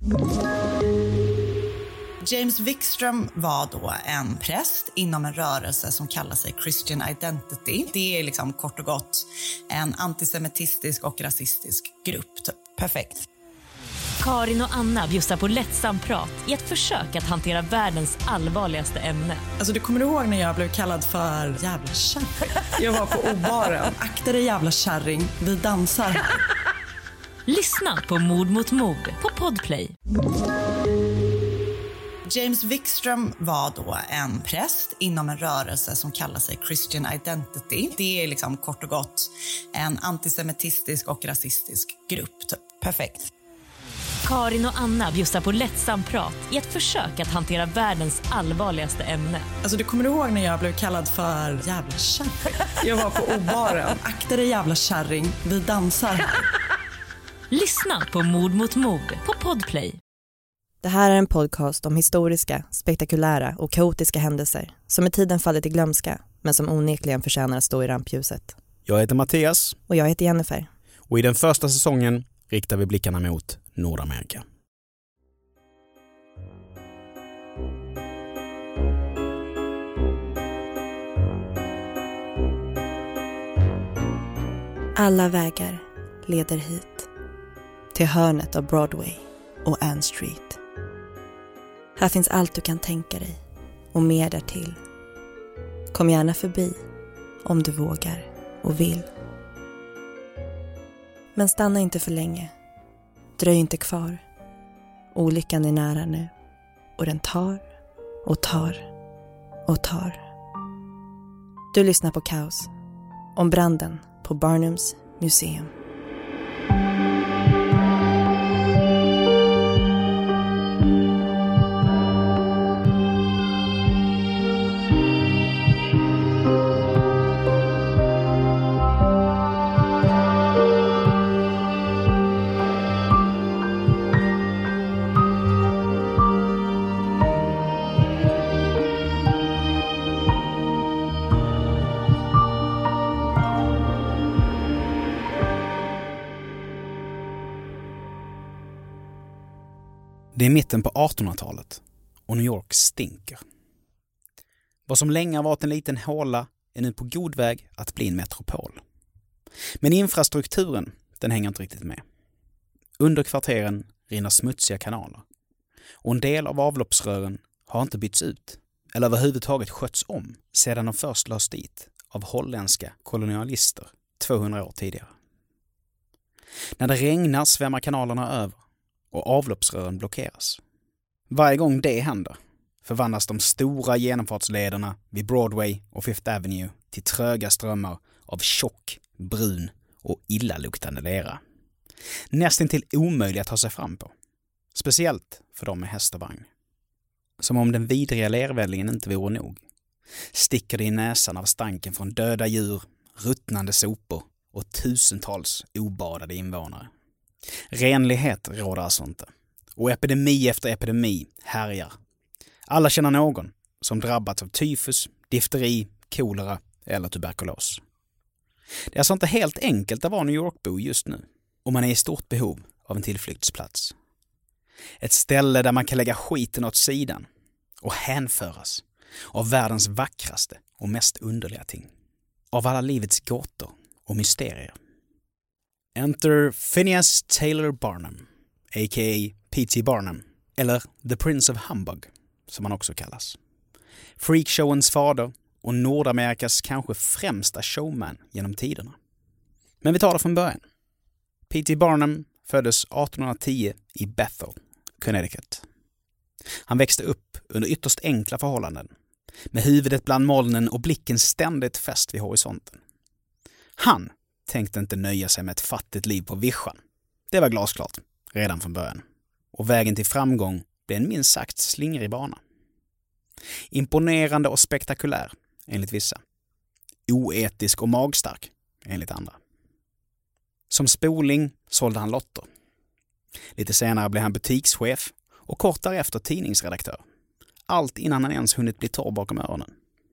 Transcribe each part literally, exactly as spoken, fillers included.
James Wikström var då en präst inom en rörelse som kallar sig Christian Identity. Det är liksom kort och gott en antisemitistisk och rasistisk grupp. Typ. Perfekt. Karin och Anna bjussar på lättsam prat i ett försök att hantera världens allvarligaste ämne. Alltså du kommer ihåg när jag blev kallad för jävla kärring? Jag var på O-baren. Akta dig jävla kärring, vi dansar här. Lyssna på Mord mot mord på Podplay. James Wikström var då en präst inom en rörelse som kallar sig Christian Identity. Det är liksom kort och gott en antisemitistisk och rasistisk grupp. Typ. Perfekt. Karin och Anna bjussar på lättsam prat i ett försök att hantera världens allvarligaste ämne. Alltså du kommer ihåg när jag blev kallad för jävla kärring? Jag var på O-baren. Akta dig jävla kärring, vi dansar här. Lyssna på Mord mot mord på Podplay. Det här är en podcast om historiska, spektakulära och kaotiska händelser som med tiden fallit i glömska men som onekligen förtjänar att stå i rampljuset. Jag heter Mattias. Och jag heter Jennifer. Och i den första säsongen riktar vi blickarna mot Nordamerika. Alla vägar leder hit. Till hörnet av Broadway och Ann Street. Här finns allt du kan tänka dig och mer därtill. Kom gärna förbi om du vågar och vill. Men stanna inte för länge. Dröj inte kvar. Olyckan är nära nu. Och den tar och tar och tar. Du lyssnar på Kaos. Om branden på Barnums museum. Det är mitten på artonhundratalet och New York stinker. Vad som länge har varit en liten håla är nu på god väg att bli en metropol. Men infrastrukturen, den hänger inte riktigt med. Under kvarteren rinner smutsiga kanaler. Och en del av avloppsrören har inte bytts ut eller överhuvudtaget skötts om sedan de först lades dit av holländska kolonialister tvåhundra år tidigare. När det regnar svämmar kanalerna över och avloppsrören blockeras. Varje gång det händer förvandlas de stora genomfartslederna vid Broadway och Fifth Avenue till tröga strömmar av tjock, brun och illaluktande lera. Nästan till omöjligt att ta sig fram på. Speciellt för dem med häst och vagn. Som om den vidriga lervällingen inte vore nog. Sticker det i näsan av stanken från döda djur, ruttnande sopor och tusentals obadade invånare. Renlighet råder alltså inte. Och epidemi efter epidemi härjar. Alla känner någon som drabbats av tyfus, difteri, kolera eller tuberkulos. Det är alltså inte helt enkelt att vara New York-bo just nu. Och man är i stort behov av en tillflyktsplats. Ett ställe där man kan lägga skiten åt sidan och hänföras av världens vackraste och mest underliga ting. Av alla livets gåtor och mysterier. Enter Phineas Taylor Barnum, a k a. P T Barnum, eller The Prince of Humbug, som han också kallas. Freakshowens fader och Nordamerikas kanske främsta showman genom tiderna. Men vi tar det från början. P T Barnum föddes artonhundratio i Bethel, Connecticut. Han växte upp under ytterst enkla förhållanden, med huvudet bland molnen och blicken ständigt fäst vid horisonten. Han tänkte inte nöja sig med ett fattigt liv på vischan. Det var glasklart, redan från början. Och vägen till framgång blev en minst sagt slingrig bana. Imponerande och spektakulär, enligt vissa. Oetisk och magstark, enligt andra. Som spoling sålde han lotter. Lite senare blev han butikschef och kort därefter tidningsredaktör. Allt innan han ens hunnit bli torr bakom öronen.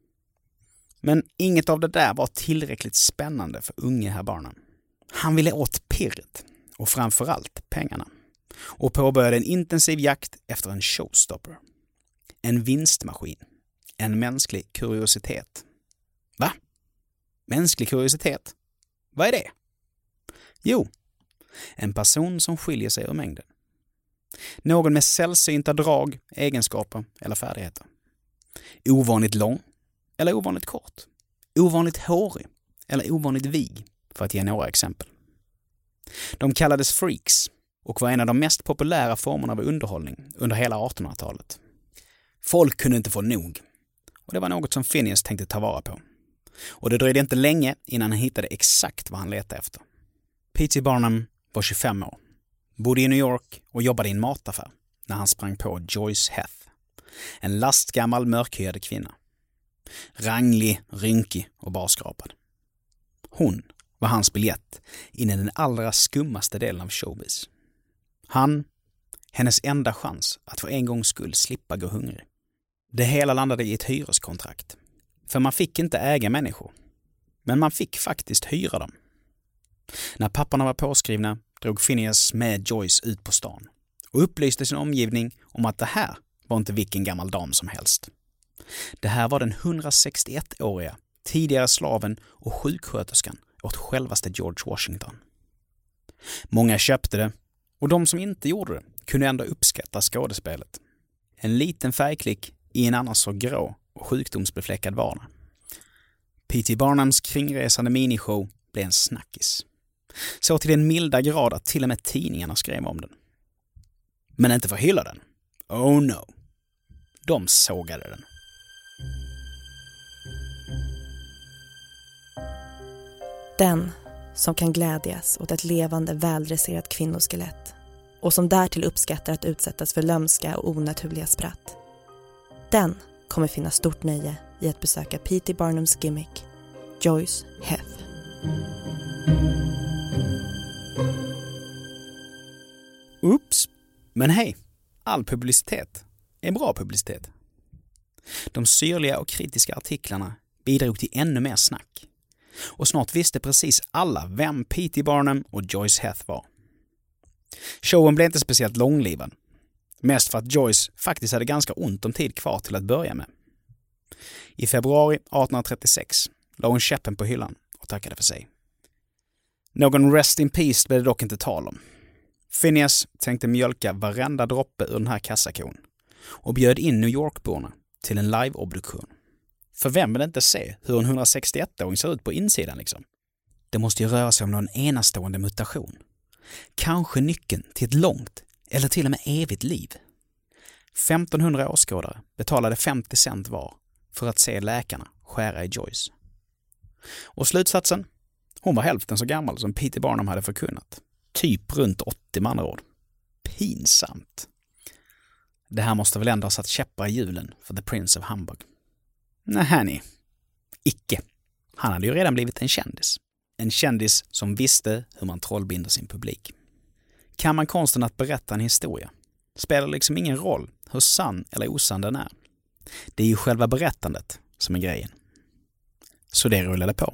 Men inget av det där var tillräckligt spännande för unge herr Barnum. Han ville åt pirret och framförallt pengarna. och påbörjade en intensiv jakt efter en showstopper. En vinstmaskin. En mänsklig kuriositet. Va? Mänsklig kuriositet? Vad är det? Jo, en person som skiljer sig ur mängden. Någon med sällsynta drag, egenskaper eller färdigheter. Ovanligt lång eller ovanligt kort. Ovanligt hårig eller ovanligt vig, för att ge några exempel. De kallades freaks och var en av de mest populära formerna av underhållning under hela artonhundratalet. Folk kunde inte få nog, och det var något som Phineas tänkte ta vara på. Och det dröjde inte länge innan han hittade exakt vad han letade efter. P T Barnum var tjugofem år, bodde i New York och jobbade i en mataffär när han sprang på Joyce Heth, en lastgammal mörkhyad kvinna. Ranglig, rynkig och barskrapad. Hon var hans biljett in i den allra skummaste delen av showbiz. Han, hennes enda chans att för en gångs skull slippa gå hungrig. Det hela landade i ett hyreskontrakt. För man fick inte äga människor. Men man fick faktiskt hyra dem. När papporna var påskrivna drog Phineas med Joyce ut på stan och upplyste sin omgivning om att det här var inte vilken gammal dam som helst. Det här var den hundrasextioett-åriga, tidigare slaven och sjuksköterskan åt självaste George Washington. Många köpte det, och de som inte gjorde det kunde ändå uppskatta skådespelet. En liten färgklick i en annars så grå och sjukdomsbefläckad vardag. P T Barnums kringresande minishow blev en snackis. Så till den milda grad att till och med tidningarna skrev om den. Men inte för att hylla den. Oh no. De sågade den. Den som kan glädjas åt ett levande, väldresserat kvinnoskelett och som därtill uppskattar att utsättas för lömska och onaturliga spratt. Den kommer finna stort nöje i att besöka P T Barnums gimmick, Joyce Heth. Oops, men hej, all publicitet är bra publicitet. De syrliga och kritiska artiklarna bidrog till ännu mer snack. Och snart visste precis alla vem P T Barnum och Joyce Heth var. Showen blev inte speciellt långlivad. Mest för att Joyce faktiskt hade ganska ont om tid kvar till att börja med. I februari arton trettiosex la hon käppen på hyllan och tackade för sig. Någon rest in peace blev det dock inte tal om. Phineas tänkte mjölka varenda droppe ur den här kassakon och bjöd in New York-borna till en live-obduktion. För vem vill inte se hur en hundrasextioett-åring ser ut på insidan liksom? Det måste ju röra sig om någon enastående mutation. Kanske nyckeln till ett långt eller till och med evigt liv. femtonhundra åskådare betalade femtio cent var för att se läkarna skära i Joyce. Och slutsatsen? Hon var hälften så gammal som P T Barnum hade förkunnat. Typ runt åttio man råd. Pinsamt. Det här måste väl ändå ha satt käppar i hjulen för The Prince of Humbug. Nej, nej. Icke. Han hade ju redan blivit en kändis. En kändis som visste hur man trollbinder sin publik. Kan man konsten att berätta en historia? Spelar liksom ingen roll hur sann eller osann den är. Det är ju själva berättandet som är grejen. Så det rullade på.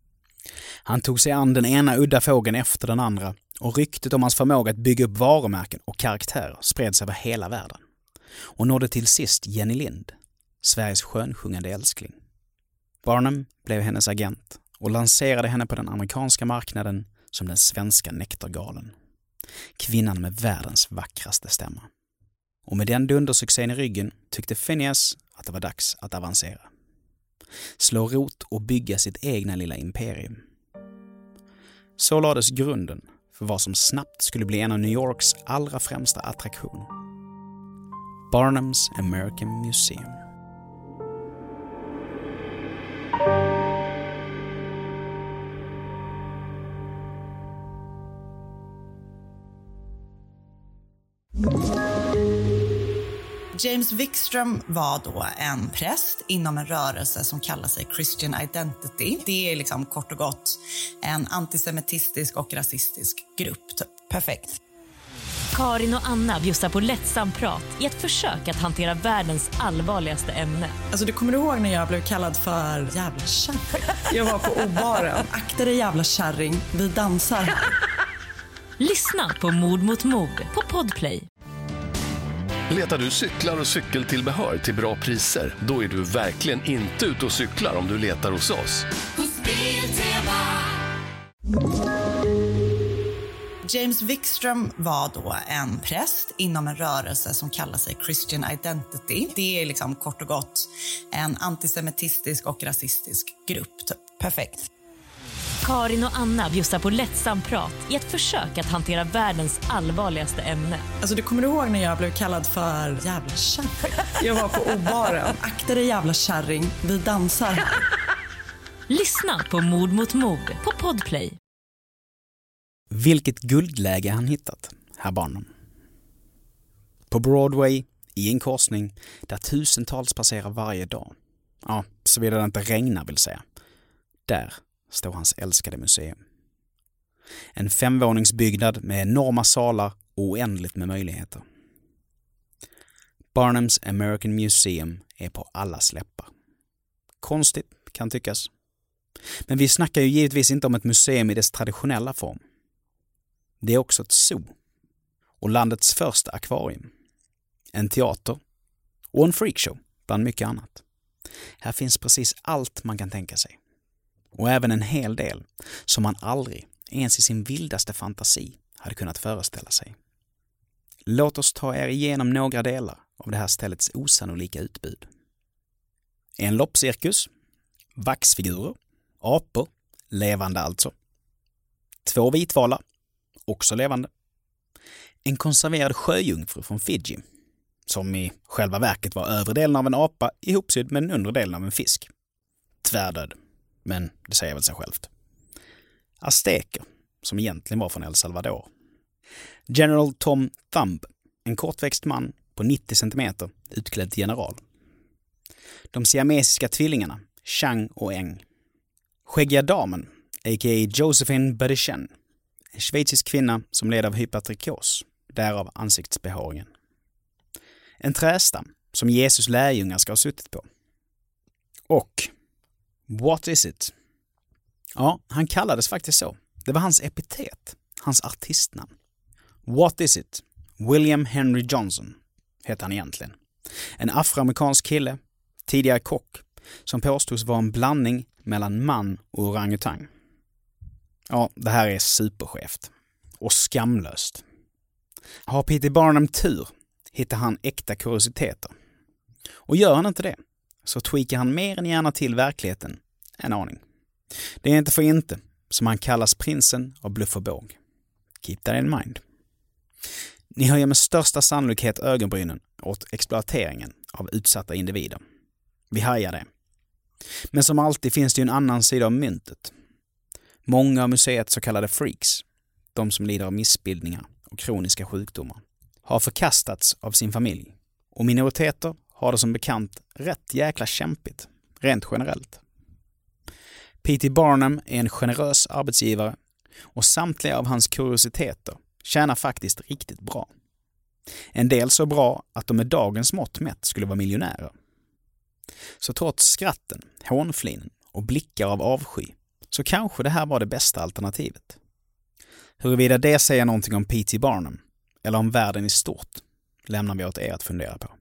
Han tog sig an den ena udda fågeln efter den andra och ryktet om hans förmåga att bygga upp varumärken och karaktärer spreds över hela världen. Och nådde till sist Jenny Lind, Sveriges skönsjungande älskling. Barnum blev hennes agent och lanserade henne på den amerikanska marknaden som den svenska nektargalen. Kvinnan med världens vackraste stämma. Och med den dundersuccén i ryggen tyckte Phineas att det var dags att avancera. Slå rot och bygga sitt egna lilla imperium. Så lades grunden för vad som snabbt skulle bli en av New Yorks allra främsta attraktioner. Barnums American Museum. James Wikström var då en präst inom en rörelse som kallar sig Christian Identity. Det är liksom kort och gott en antisemitistisk och rasistisk grupp. Typ. Perfekt. Karin och Anna bjussar på lättsam prat i ett försök att hantera världens allvarligaste ämne. Alltså du kommer ihåg när jag blev kallad för jävla kärring? Jag var på obaren. Akta dig jävla kärring, vi dansar. Lyssna på Mord mot mord på Podplay. Letar du cyklar och cykeltillbehör till bra priser? Då är du verkligen inte ute och cyklar om du letar hos oss. James Wikström var då en präst inom en rörelse som kallar sig Christian Identity. Det är liksom kort och gott en antisemitistisk och rasistisk grupp. Typ. Perfekt. Karin och Anna bjussar på lättsam prat i ett försök att hantera världens allvarligaste ämne. Alltså, du kommer ihåg när jag blev kallad för jävla kärring? Jag var på O-baren. Akta dig jävla kärring, vi dansar här. Lyssna på Mord mot mord på Podplay. Vilket guldläge han hittat, herr Barnum. På Broadway, i en korsning där tusentals passerar varje dag. Ja, såvida det inte regnar vill säga. Där står hans älskade museum. En femvåningsbyggnad med enorma salar och oändligt med möjligheter. Barnums American Museum är på alla läppar. Konstigt kan tyckas. Men vi snackar ju givetvis inte om ett museum i dess traditionella form. Det är också ett zoo och landets första akvarium. En teater och en freakshow bland mycket annat. Här finns precis allt man kan tänka sig. Och även en hel del som man aldrig, ens i sin vildaste fantasi, hade kunnat föreställa sig. Låt oss ta er igenom några delar av det här ställets osannolika utbud. En loppcirkus, vaxfigurer, apor, levande alltså. Två vitvalar, också levande. En konserverad sjöjungfru från Fiji, som i själva verket var övre delen av en apa ihopsydd med den undre delen av en fisk. Tvärdöd, men det säger väl sig självt. Azteker, som egentligen var från El Salvador. General Tom Thumb, en kortväxt man på nittio centimeter, utklädd till general. De siamesiska tvillingarna, Chang och Eng. Skäggiga damen, a k a. Josephine Badichen, en schweizisk kvinna som led av hypertrikos, därav ansiktsbehåringen. En trästam som Jesus lärjungar ska ha suttit på. Och What is it? Ja, han kallades faktiskt så. Det var hans epitet, hans artistnamn. What is it? William Henry Johnson heter han egentligen. En afroamerikansk kille, tidigare kock, som påstods vara en blandning mellan man och orangutang. Ja, det här är supercheft. Och skamlöst. Har P T Barnum tur hittar han äkta kuriositeter. Och gör han inte det, så tweakar han mer än gärna till verkligheten en aning. Det är inte för inte som han kallas prinsen av bluff och båg. Keep that in mind. Ni höjer med största sannolikhet ögonbrynen åt exploateringen av utsatta individer. Vi hajar det. Men som alltid finns det ju en annan sida av myntet. Många av museets så kallade freaks, de som lider av missbildningar och kroniska sjukdomar, har förkastats av sin familj. Och minoriteter har det som bekant rätt jäkla kämpigt, rent generellt. P T Barnum är en generös arbetsgivare och samtliga av hans kuriositeter tjänar faktiskt riktigt bra. En del så bra att de med dagens mått mätt skulle vara miljonärer. Så trots skratten, hånflinen och blickar av avsky så kanske det här var det bästa alternativet. Huruvida det säger någonting om P T Barnum eller om världen i stort lämnar vi åt er att fundera på.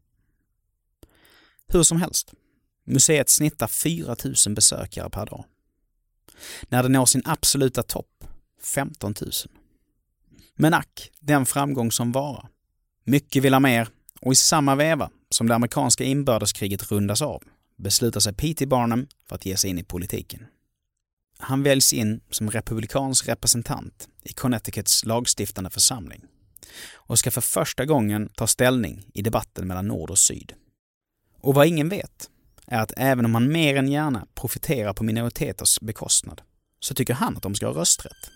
Hur som helst, museet snittar fyra tusen besökare per dag. När det når sin absoluta topp, femton tusen. Men ack, den framgång som varar. Mycket vill ha mer, och i samma veva som det amerikanska inbördeskriget rundas av beslutar sig P T Barnum för att ge sig in i politiken. Han väljs in som republikansk representant i Connecticuts lagstiftande församling och ska för första gången ta ställning i debatten mellan nord och syd. Och vad ingen vet är att även om han mer än gärna profiterar på minoriteters bekostnad så tycker han att de ska ha rösträtt.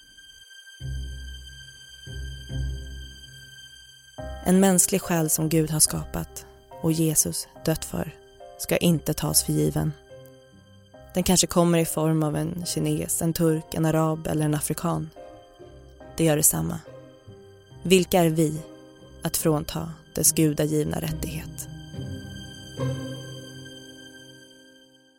En mänsklig själ som Gud har skapat och Jesus dött för ska inte tas för given. Den kanske kommer i form av en kines, en turk, en arab eller en afrikan. Det gör detsamma. Vilka är vi att frånta dess gudagivna rättighet?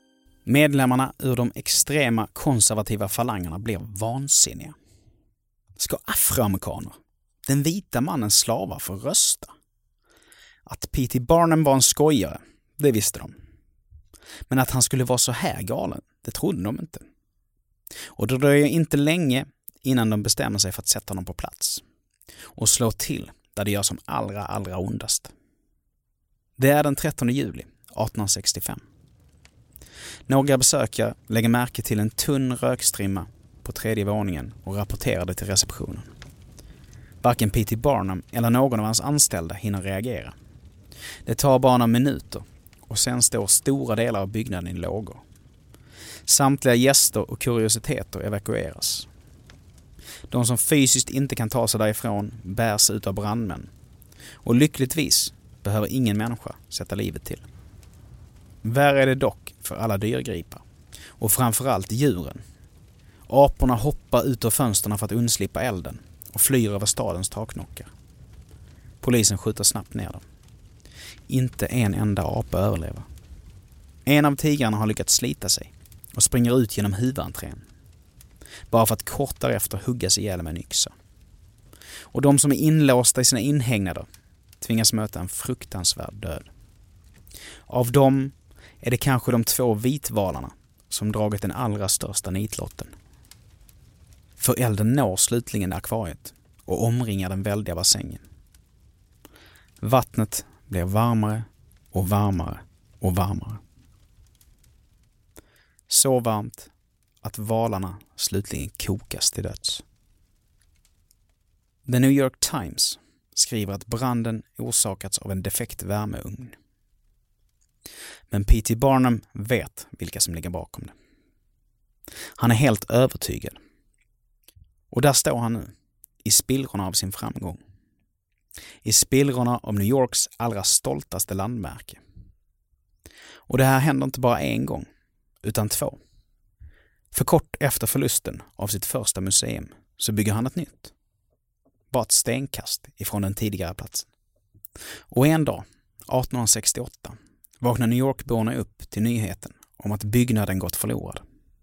Medlemmarna ur de extrema konservativa falangerna blev vansinniga. ska afroamerikaner, den vita mannens slavar, få rösta? Att P T Barnum var en skojare, det visste de. Men att han skulle vara så här galen, det trodde de inte. Och det dröjer inte länge innan de bestämmer sig för att sätta honom på plats. Och slå till där det gör som allra, allra ondast. Det är den trettonde juli arton sextiofem. Några besökare lägger märke till en tunn rökstrimma på tredje våningen och rapporterar det till receptionen. Varken P T Barnum eller någon av hans anställda hinner reagera. Det tar bara några minuter och sen står stora delar av byggnaden i lågor. Samtliga gäster och kuriositeter evakueras. De som fysiskt inte kan ta sig därifrån bärs ut av brandmän. Och lyckligtvis behöver ingen människa sätta livet till. Värre är det dock för alla dyrgripar. Och framförallt djuren. Aporna hoppar ut av fönsterna för att undslippa elden och flyr över stadens taknockar. Polisen skjuter snabbt ner dem. Inte en enda apa överlever. En av tigrarna har lyckats slita sig och springer ut genom huvudentrén. Bara för att kort därefter huggas ihjäl med en yxa. Och de som är inlåsta i sina inhägnader tvingas möta en fruktansvärd död. Av dem är det kanske de två vitvalarna som dragit den allra största nitlotten. För elden når slutligen akvariet och omringar den väldiga bassängen. Vattnet blir varmare och varmare och varmare. Så varmt att valarna slutligen kokas till döds. The New York Times skriver att branden orsakats av en defekt värmeugn. Men P T Barnum vet vilka som ligger bakom det. Han är helt övertygad. Och där står han nu, i spillrorna av sin framgång. I spillrorna av New Yorks allra stoltaste landmärke. Och det här händer inte bara en gång, utan två. För kort efter förlusten av sitt första museum så bygger han ett nytt. Bara ett stenkast ifrån den tidigare platsen. Och en dag, arton sextioåtta, vaknar New York-borna upp till nyheten om att byggnaden gått förlorad.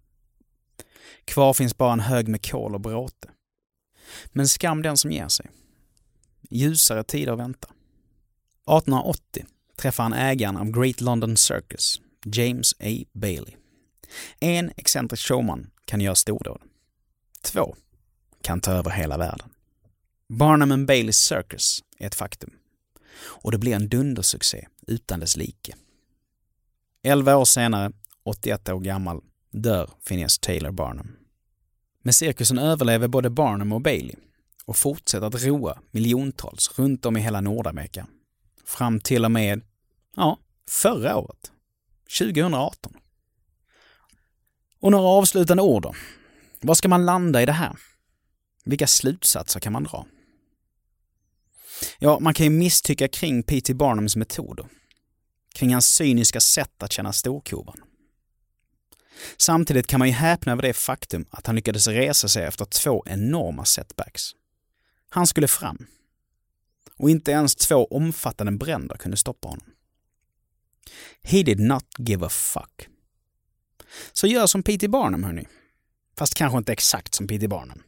Kvar finns bara en hög med kol och bråte. Men skam den som ger sig. Ljusare tider väntar. arton åttio träffar han ägaren av Great London Circus, James A. Bailey. En excentrisk showman kan göra stordåd. Två kan ta över hela världen. Barnum and Baileys Circus är ett faktum. Och det blir en dundersuccé utan dess like. Elva år senare, åttioett år gammal, dör Phineas Taylor Barnum. Men cirkusen överlever både Barnum och Bailey och fortsätter att roa miljontals runt om i hela Nordamerika. Fram till och med, ja, förra året, tjugohundraarton. Och några avslutande ord då. Vad ska man landa i det här? Vilka slutsatser kan man dra? Ja, man kan ju misstycka kring P T Barnums metoder. Kring hans cyniska sätt att känna storkovan. Samtidigt kan man ju häpna över det faktum att han lyckades resa sig efter två enorma setbacks. Han skulle fram. Och inte ens två omfattande bränder kunde stoppa honom. He did not give a fuck. Så gör som P T Barnum, hörni. Fast kanske inte exakt som P T Barnum.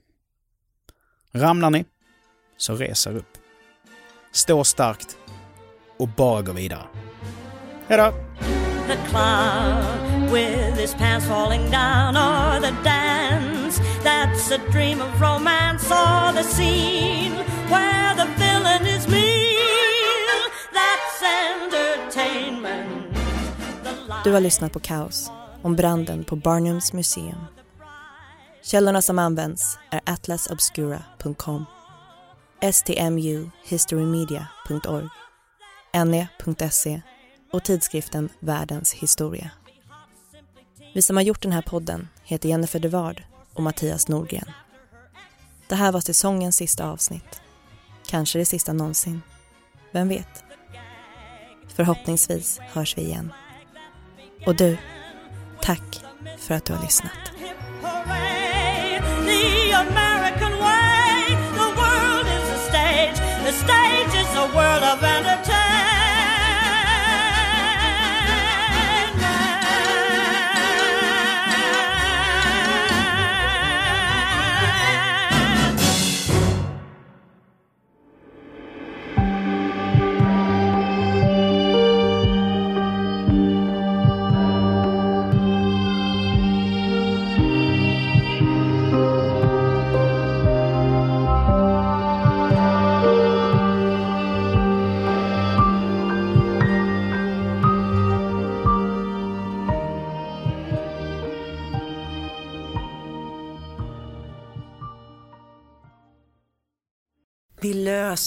Ramlar ni, så reser upp. Stå starkt och bara gå vidare. Hej då! The clown with his pants falling down, or the dance that's a dream of romance, or the scene where the villain is mean, that's entertainment. Du har lyssnat på Kaos om branden på Barnums museum. Källorna som används är atlas obscura punkt com, s t m u historymedia punkt org, n e punkt se och tidskriften Världens historia. Vi som har gjort den här podden heter Jennifer de Ward och Mattias Nordgren. Det här var säsongens sista avsnitt. Kanske det sista någonsin. Vem vet? Förhoppningsvis hörs vi igen. Och du, tack för att du har lyssnat. The American way, the world is a stage, the stage is a world of entertainment.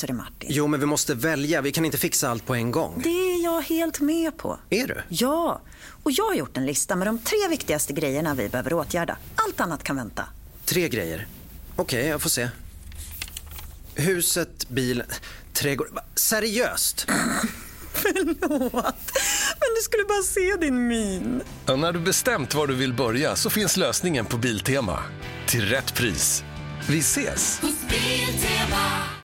löser det, Martin. Jo, men vi måste välja. Vi kan inte fixa allt på en gång. Det är jag helt med på. Är du? Ja, och jag har gjort en lista med de tre viktigaste grejerna vi behöver åtgärda. Allt annat kan vänta. Tre grejer. Okej, okay, jag får se. Huset, bilen, trädgård. Seriöst? Förlåt, men du skulle bara se din min. Ja, när du bestämt var du vill börja så finns lösningen på Biltema. Till rätt pris. Vi ses!